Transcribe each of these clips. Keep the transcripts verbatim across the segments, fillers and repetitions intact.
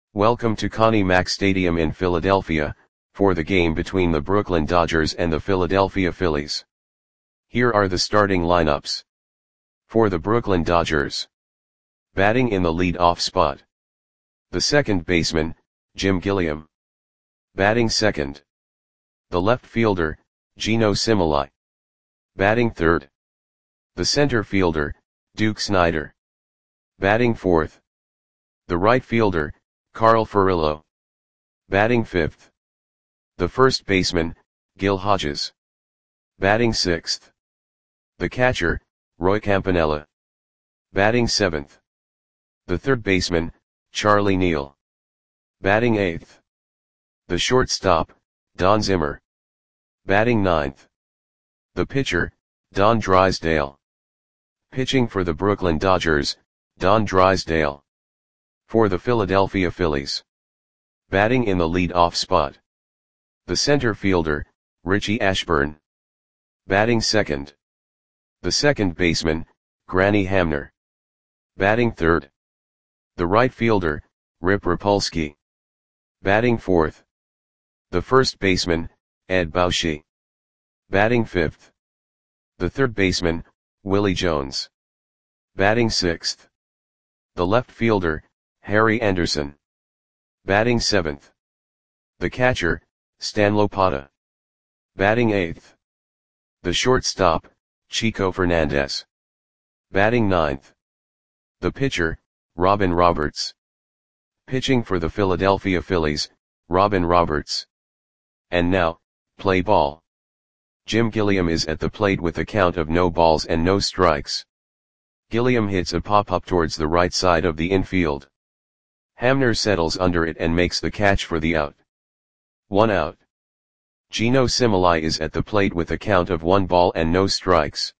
Welcome to Connie Mack Stadium in Philadelphia, for the game between the Brooklyn Dodgers and the Philadelphia Phillies. Here are the starting lineups. For the Brooklyn Dodgers. Batting in the lead-off spot. The second baseman, Jim Gilliam. Batting second. The left fielder, Geno Similai. Batting third. The center fielder, Duke Snider. Batting fourth. The right fielder, Carl Furillo. Batting fifth. The first baseman, Gil Hodges. Batting sixth. The catcher, Roy Campanella. Batting seventh. The third baseman, Charlie Neal. Batting eighth. The shortstop, Don Zimmer. Batting ninth. The pitcher, Don Drysdale. Pitching for the Brooklyn Dodgers, Don Drysdale. For the Philadelphia Phillies. Batting in the lead-off spot. The center fielder, Richie Ashburn. Batting second. The second baseman, Granny Hamner. Batting third. The right fielder, Rip Rapolsky. Batting fourth. The first baseman, Ed Bauschy. Batting fifth. The third baseman, Willie Jones. Batting sixth. The left fielder, Harry Anderson. Batting seventh. The catcher, Stan Lopata. Batting eighth. The shortstop, Chico Fernandez. Batting ninth. The pitcher, Robin Roberts. Pitching for the Philadelphia Phillies, Robin Roberts. And now, play ball. Jim Gilliam is at the plate with a count of no balls and no strikes. Gilliam hits a pop-up towards the right side of the infield. Hamner settles under it and makes the catch for the out. One out. Geno Similai is at the plate with a count of one ball and no strikes.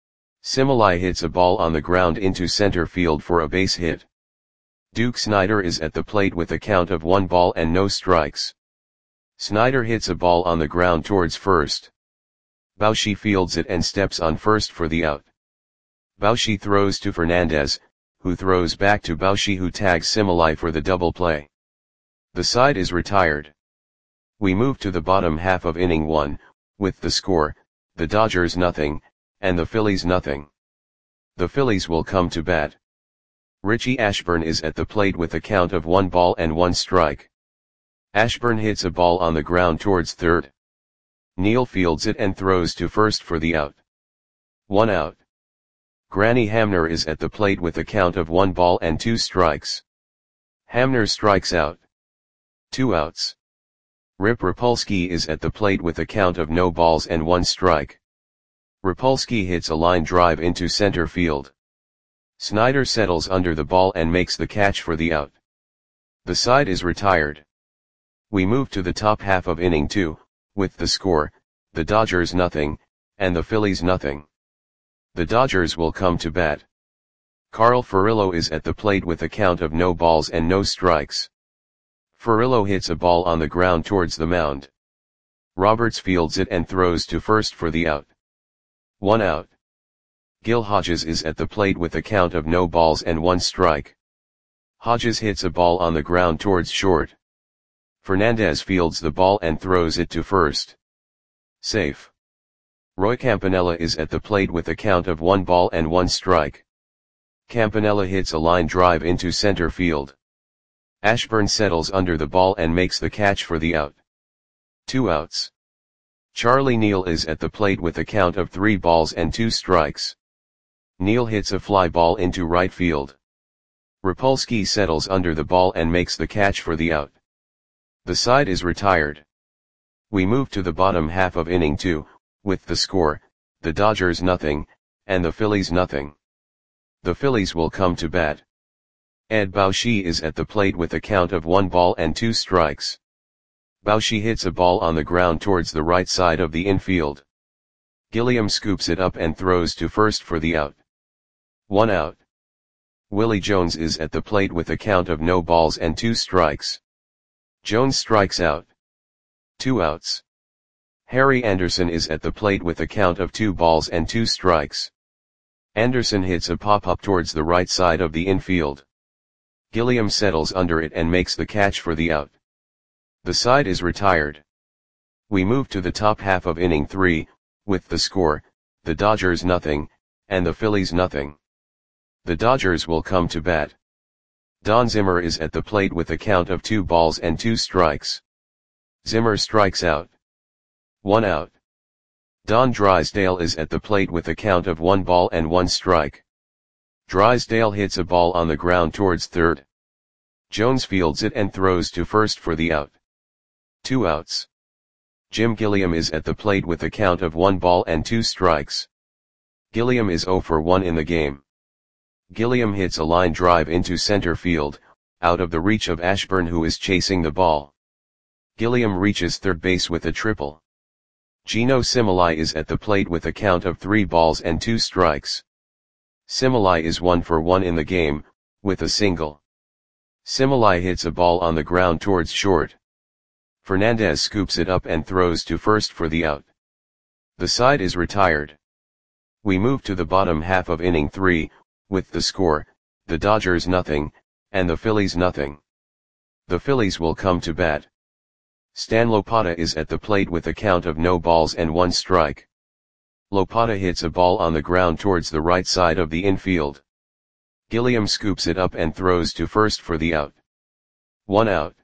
Similai hits a ball on the ground into center field for a base hit. Duke Snider is at the plate with a count of one ball and no strikes. Snider hits a ball on the ground towards first. Bauschy fields it and steps on first for the out. Bauschy throws to Fernandez, who throws back to Bauschy, who tags Similai for the double play. The side is retired. We move to the bottom half of inning one, with the score, the Dodgers nothing, and the Phillies nothing. The Phillies will come to bat. Richie Ashburn is at the plate with a count of one ball and one strike. Ashburn hits a ball on the ground towards third. Neal fields it and throws to first for the out. One out. Granny Hamner is at the plate with a count of one ball and two strikes. Hamner strikes out. Two outs. Rip Rapolsky is at the plate with a count of no balls and one strike. Rapolsky hits a line drive into center field. Snider settles under the ball and makes the catch for the out. The side is retired. We move to the top half of inning two, with the score, the Dodgers nothing, and the Phillies nothing. The Dodgers will come to bat. Carl Furillo is at the plate with a count of no balls and no strikes. Furillo hits a ball on the ground towards the mound. Roberts fields it and throws to first for the out. One out. Gil Hodges is at the plate with a count of no balls and one strike. Hodges hits a ball on the ground towards short. Fernandez fields the ball and throws it to first. Safe. Roy Campanella is at the plate with a count of one ball and one strike. Campanella hits a line drive into center field. Ashburn settles under the ball and makes the catch for the out. Two outs. Charlie Neal is at the plate with a count of three balls and two strikes. Neal hits a fly ball into right field. Rapolsky settles under the ball and makes the catch for the out. The side is retired. We move to the bottom half of inning two, with the score, the Dodgers nothing, and the Phillies nothing. The Phillies will come to bat. Ed Bauschy is at the plate with a count of one ball and two strikes. Bauschy hits a ball on the ground towards the right side of the infield. Gilliam scoops it up and throws to first for the out. One out. Willie Jones is at the plate with a count of no balls and two strikes. Jones strikes out. Two outs. Harry Anderson is at the plate with a count of two balls and two strikes. Anderson hits a pop-up towards the right side of the infield. Gilliam settles under it and makes the catch for the out. The side is retired. We move to the top half of inning three, with the score, the Dodgers nothing, and the Phillies nothing. The Dodgers will come to bat. Don Zimmer is at the plate with a count of two balls and two strikes. Zimmer strikes out. One out. Don Drysdale is at the plate with a count of one ball and one strike. Drysdale hits a ball on the ground towards third. Jones fields it and throws to first for the out. Two outs. Jim Gilliam is at the plate with a count of one ball and two strikes. Gilliam is zero for one in the game. Gilliam hits a line drive into center field, out of the reach of Ashburn, who is chasing the ball. Gilliam reaches third base with a triple. Gino Similai is at the plate with a count of three balls and two strikes. Similai is one for one in the game, with a single. Similai hits a ball on the ground towards short. Fernandez scoops it up and throws to first for the out. The side is retired. We move to the bottom half of inning three, with the score, the Dodgers nothing, and the Phillies nothing. The Phillies will come to bat. Stan Lopata is at the plate with a count of no balls and one strike. Lopata hits a ball on the ground towards the right side of the infield. Gilliam scoops it up and throws to first for the out. One out.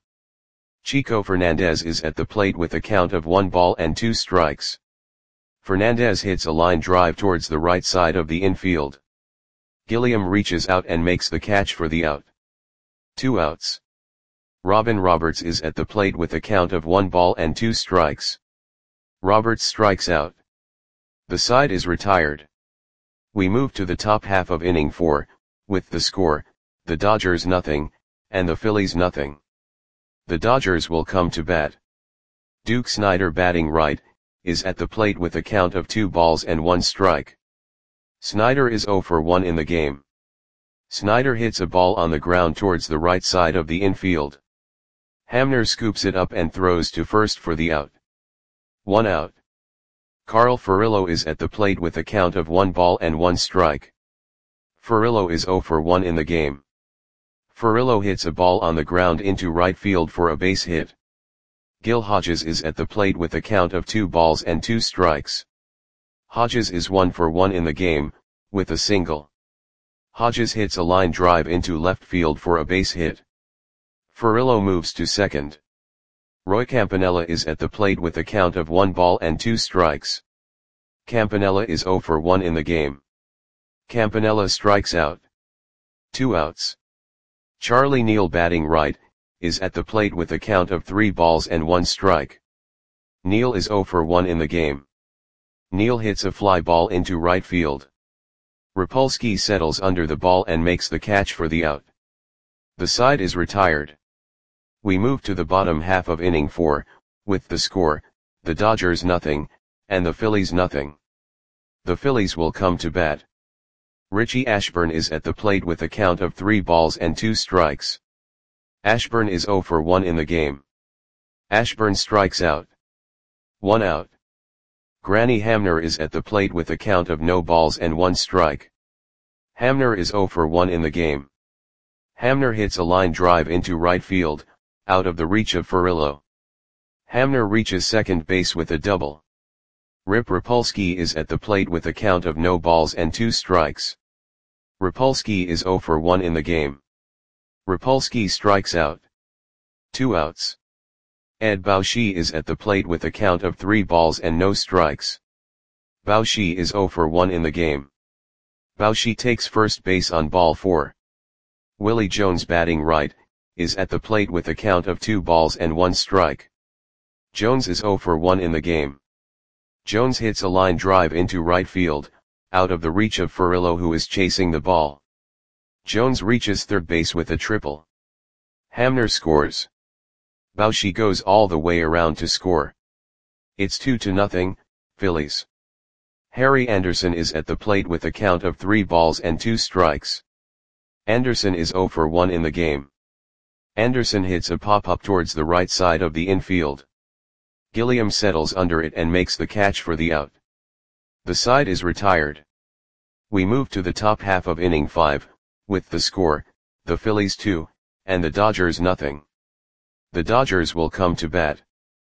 Chico Fernandez is at the plate with a count of one ball and two strikes. Fernandez hits a line drive towards the right side of the infield. Gilliam reaches out and makes the catch for the out. Two outs. Robin Roberts is at the plate with a count of one ball and two strikes. Roberts strikes out. The side is retired. We move to the top half of inning four, with the score, the Dodgers nothing, and the Phillies nothing. The Dodgers will come to bat. Duke Snider, batting right, is at the plate with a count of two balls and one strike. Snider is zero for one in the game. Snider hits a ball on the ground towards the right side of the infield. Hamner scoops it up and throws to first for the out. One out. Carl Furillo is at the plate with a count of one ball and one strike. Furillo is zero for one in the game. Furillo hits a ball on the ground into right field for a base hit. Gil Hodges is at the plate with a count of two balls and two strikes. Hodges is one for one in the game, with a single. Hodges hits a line drive into left field for a base hit. Furillo moves to second. Roy Campanella is at the plate with a count of one ball and two strikes. Campanella is zero for one in the game. Campanella strikes out. Two outs. Charlie Neal, batting right, is at the plate with a count of three balls and one strike. Neal is zero for one in the game. Neal hits a fly ball into right field. Rapolsky settles under the ball and makes the catch for the out. The side is retired. We move to the bottom half of inning four, with the score, the Dodgers nothing, and the Phillies nothing. The Phillies will come to bat. Richie Ashburn is at the plate with a count of three balls and two strikes. Ashburn is zero for one in the game. Ashburn strikes out. One out. Granny Hamner is at the plate with a count of no balls and one strike. Hamner is zero for one in the game. Hamner hits a line drive into right field, out of the reach of Furillo. Hamner reaches second base with a double. Rip Rapolsky is at the plate with a count of no balls and two strikes. Rapolsky is zero for one in the game. Rapolsky strikes out. Two outs. Ed Baushi is at the plate with a count of three balls and no strikes. Baushi is zero for one in the game. Baushi takes first base on ball four. Willie Jones, batting right, is at the plate with a count of two balls and one strike. Jones is zero for one in the game. Jones hits a line drive into right field, out of the reach of Furillo, who is chasing the ball. Jones reaches third base with a triple. Hamner scores. Baushi goes all the way around to score. It's two to nothing, Phillies. Harry Anderson is at the plate with a count of three balls and two strikes. Anderson is zero for one in the game. Anderson hits a pop-up towards the right side of the infield. Gilliam settles under it and makes the catch for the out. The side is retired. We move to the top half of inning five, with the score, the Phillies two, and the Dodgers nothing. The Dodgers will come to bat.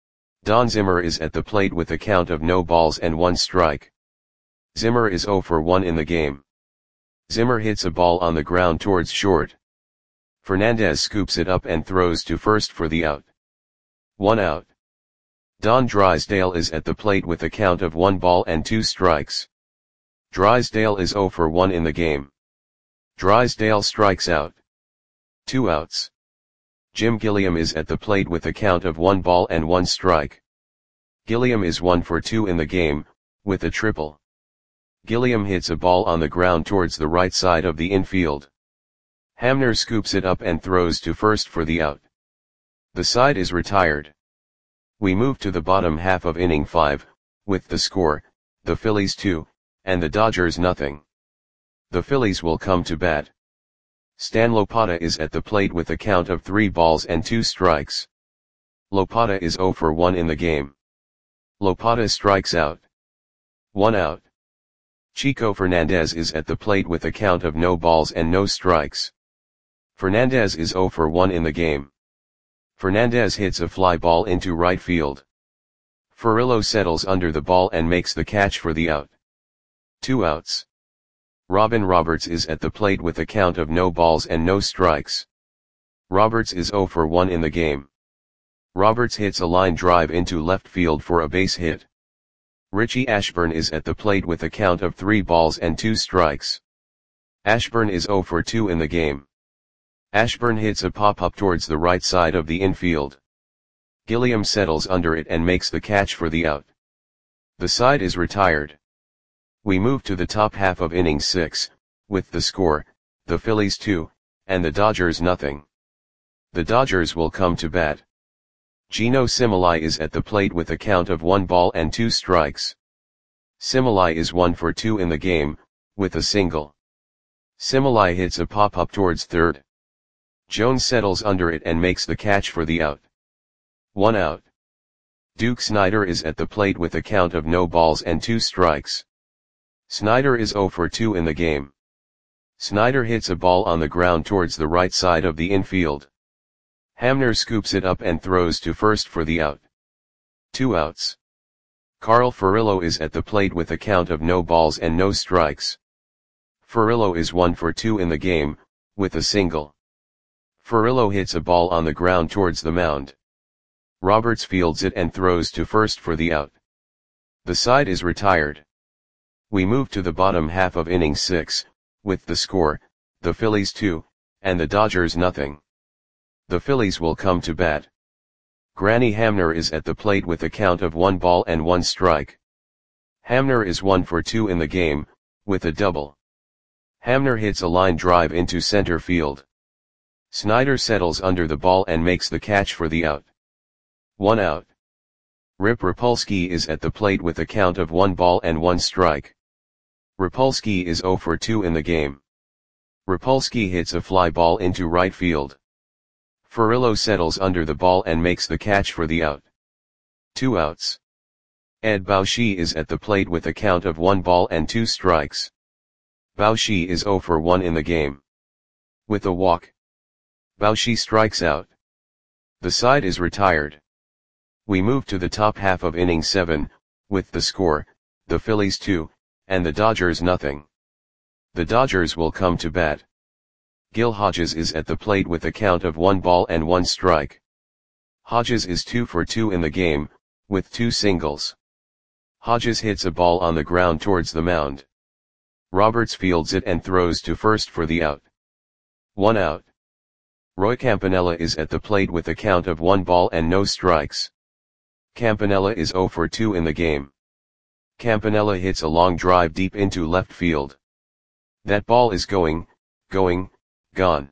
Don Zimmer is at the plate with a count of no balls and one strike. Zimmer is oh for one in the game. Zimmer hits a ball on the ground towards short. Fernandez scoops it up and throws to first for the out. One out. Don Drysdale is at the plate with a count of one ball and two strikes. Drysdale is oh for one in the game. Drysdale strikes out. Two outs. Jim Gilliam is at the plate with a count of one ball and one strike. Gilliam is one for two in the game, with a triple. Gilliam hits a ball on the ground towards the right side of the infield. Hamner scoops it up and throws to first for the out. The side is retired. We move to the bottom half of inning five, with the score, the Phillies two, and the Dodgers nothing. The Phillies will come to bat. Stan Lopata is at the plate with a count of three balls and two strikes. Lopata is oh for one in the game. Lopata strikes out. One out. Chico Fernandez is at the plate with a count of no balls and no strikes. Fernandez is oh for one in the game. Fernandez hits a fly ball into right field. Furillo settles under the ball and makes the catch for the out. Two outs. Robin Roberts is at the plate with a count of no balls and no strikes. Roberts is oh for one in the game. Roberts hits a line drive into left field for a base hit. Richie Ashburn is at the plate with a count of three balls and two strikes. Ashburn is oh for two in the game. Ashburn hits a pop-up towards the right side of the infield. Gilliam settles under it and makes the catch for the out. The side is retired. We move to the top half of inning six, with the score, the Phillies two, and the Dodgers nothing. The Dodgers will come to bat. Gino Cimoli is at the plate with a count of one ball and two strikes. Cimoli is one for two in the game, with a single. Cimoli hits a pop-up towards third. Jones settles under it and makes the catch for the out. One out. Duke Snider is at the plate with a count of no balls and two strikes. Snider is oh for two in the game. Snider hits a ball on the ground towards the right side of the infield. Hamner scoops it up and throws to first for the out. Two outs. Carl Furillo is at the plate with a count of no balls and no strikes. Furillo is one for two in the game, with a single. Furillo hits a ball on the ground towards the mound. Roberts fields it and throws to first for the out. The side is retired. We move to the bottom half of inning six, with the score, the Phillies two, and the Dodgers nothing. The Phillies will come to bat. Granny Hamner is at the plate with a count of one ball and one strike. Hamner is one for two in the game, with a double. Hamner hits a line drive into center field. Snider settles under the ball and makes the catch for the out. One out. Rip Rapolsky is at the plate with a count of one ball and one strike. Rapolsky is oh for two in the game. Rapolsky hits a fly ball into right field. Furillo settles under the ball and makes the catch for the out. Two outs. Ed Bauschy is at the plate with a count of one ball and two strikes. Bauschy is oh for one in the game. With a walk. Bauschy strikes out. The side is retired. We move to the top half of inning seven, with the score, the Phillies two, and the Dodgers nothing. The Dodgers will come to bat. Gil Hodges is at the plate with a count of one ball and one strike. Hodges is two for two in the game, with two singles. Hodges hits a ball on the ground towards the mound. Roberts fields it and throws to first for the out. One out. Roy Campanella is at the plate with a count of one ball and no strikes. Campanella is oh for two in the game. Campanella hits a long drive deep into left field. That ball is going, going, gone.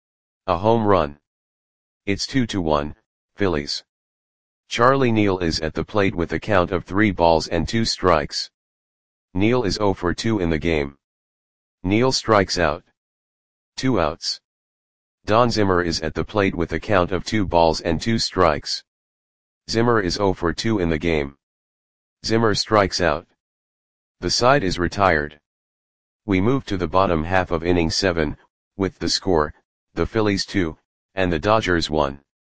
A home run. It's two to one, Phillies. Charlie Neal is at the plate with a count of three balls and two strikes. Neal is oh for two in the game. Neal strikes out. Two outs. Don Zimmer is at the plate with a count of two balls and two strikes. Zimmer is oh for two in the game. Zimmer strikes out. The side is retired. We move to the bottom half of inning seven, with the score, the Phillies two, and the Dodgers one.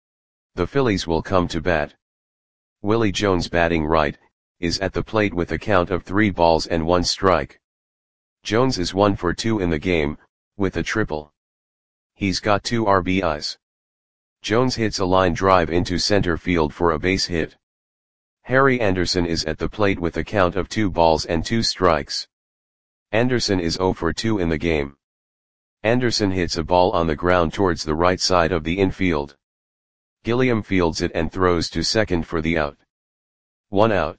The Phillies will come to bat. Willie Jones batting right, is at the plate with a count of three balls and one strike. Jones is one for two in the game, with a triple. He's got two R B Is. Jones hits a line drive into center field for a base hit. Harry Anderson is at the plate with a count of two balls and two strikes. Anderson is zero for two in the game. Anderson hits a ball on the ground towards the right side of the infield. Gilliam fields it and throws to second for the out. One out.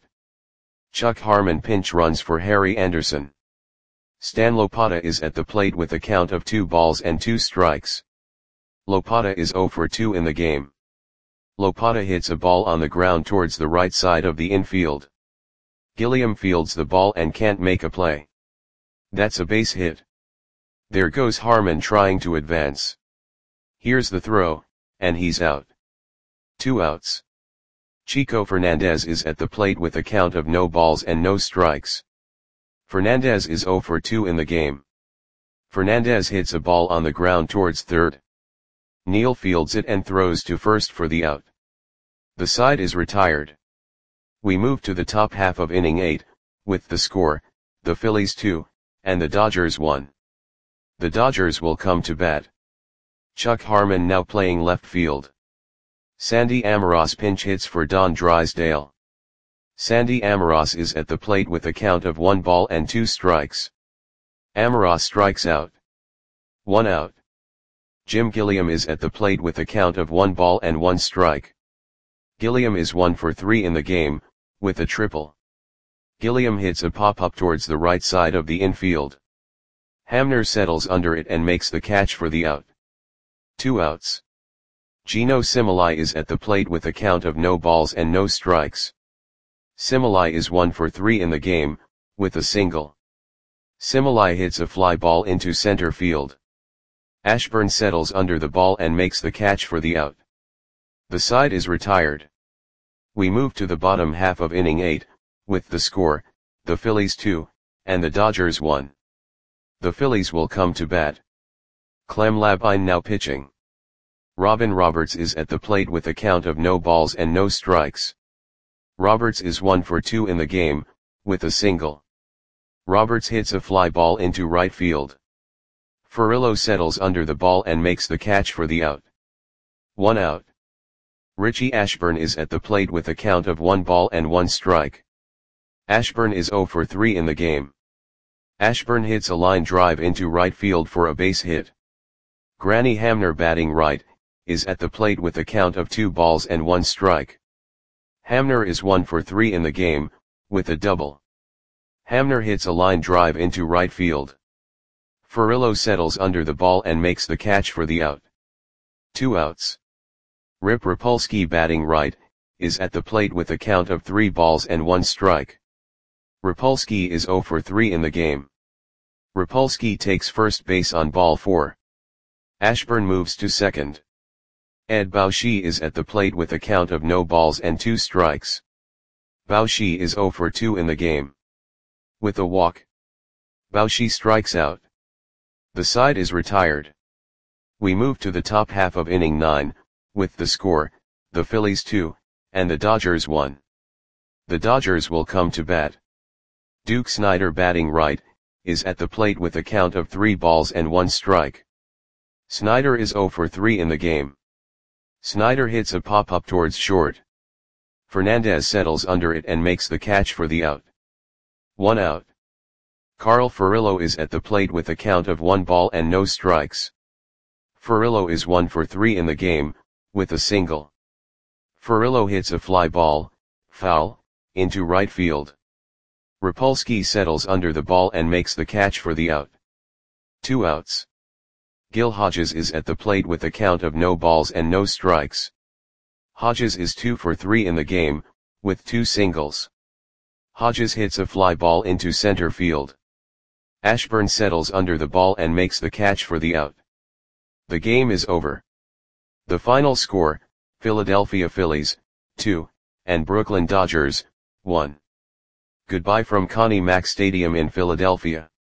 Chuck Harmon pinch runs for Harry Anderson. Stan Lopata is at the plate with a count of two balls and two strikes. Lopata is zero for two in the game. Lopata hits a ball on the ground towards the right side of the infield. Gilliam fields the ball and can't make a play. That's a base hit. There goes Harmon trying to advance. Here's the throw, and he's out. Two outs. Chico Fernandez is at the plate with a count of no balls and no strikes. Fernandez is zero for two in the game. Fernandez hits a ball on the ground towards third. Neal fields it and throws to first for the out. The side is retired. We move to the top half of inning eight, with the score, the Phillies two, and the Dodgers one. The Dodgers will come to bat. Chuck Harmon now playing left field. Sandy Amoros pinch hits for Don Drysdale. Sandy Amoros is at the plate with a count of one ball and two strikes. Amoros strikes out. One out. Jim Gilliam is at the plate with a count of one ball and one strike. Gilliam is one for three in the game, with a triple. Gilliam hits a pop-up towards the right side of the infield. Hamner settles under it and makes the catch for the out. Two outs. Gino Similai is at the plate with a count of no balls and no strikes. Similai is one for three in the game, with a single. Similai hits a fly ball into center field. Ashburn settles under the ball and makes the catch for the out. The side is retired. We move to the bottom half of inning eight, with the score, the Phillies two, and the Dodgers one. The Phillies will come to bat. Clem Labine now pitching. Robin Roberts is at the plate with a count of no balls and no strikes. Roberts is one for two in the game, with a single. Roberts hits a fly ball into right field. Furillo settles under the ball and makes the catch for the out. One out. Richie Ashburn is at the plate with a count of one ball and one strike. Ashburn is zero for three in the game. Ashburn hits a line drive into right field for a base hit. Granny Hamner batting right, is at the plate with a count of two balls and one strike. Hamner is one for three in the game, with a double. Hamner hits a line drive into right field. Furillo settles under the ball and makes the catch for the out. Two outs. Rip Rapolsky batting right, is at the plate with a count of three balls and one strike. Rapolsky is zero for three in the game. Rapolsky takes first base on ball four. Ashburn moves to second. Ed Baushi is at the plate with a count of no balls and two strikes. Baushi is zero for two in the game. With a walk, Baushi strikes out. The side is retired. We move to the top half of inning nine, with the score, the Phillies two, and the Dodgers one. The Dodgers will come to bat. Duke Snider batting right, is at the plate with a count of three balls and one strike. Snider is zero for three in the game. Snider hits a pop-up towards short. Fernandez settles under it and makes the catch for the out. One out. Carl Furillo is at the plate with a count of one ball and no strikes. Furillo is one for three in the game, with a single. Furillo hits a fly ball, foul, into right field. Rapolsky settles under the ball and makes the catch for the out. Two outs. Gil Hodges is at the plate with a count of no balls and no strikes. Hodges is two for three in the game, with two singles. Hodges hits a fly ball into center field. Ashburn settles under the ball and makes the catch for the out. The game is over. The final score, Philadelphia Phillies, two, and Brooklyn Dodgers, one. Goodbye from Connie Mack Stadium in Philadelphia.